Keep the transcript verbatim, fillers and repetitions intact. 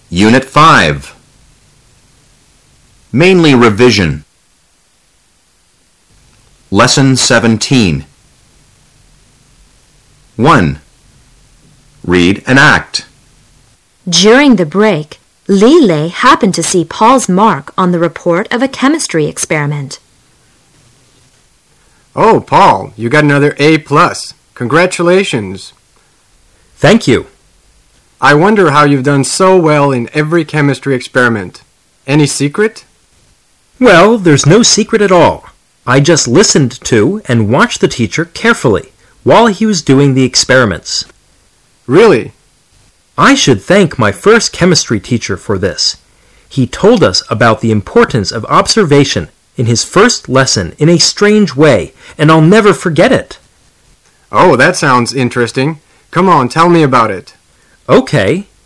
Unit five. Mainly revision. Lesson seventeen. one. Read and act. During the break, Lile happened to see Paul's mark on the report of a chemistry experiment. Oh, Paul, you got another A plus. Congratulations. Thank you. I wonder how you've done so well in every chemistry experiment. Any secret? Well, there's no secret at all. I just listened to and watched the teacher carefully while he was doing the experiments. Really? I should thank my first chemistry teacher for this. He told us about the importance of observation in his first lesson in a strange way, and I'll never forget it. Oh, that sounds interesting. Come on, tell me about it. Okay.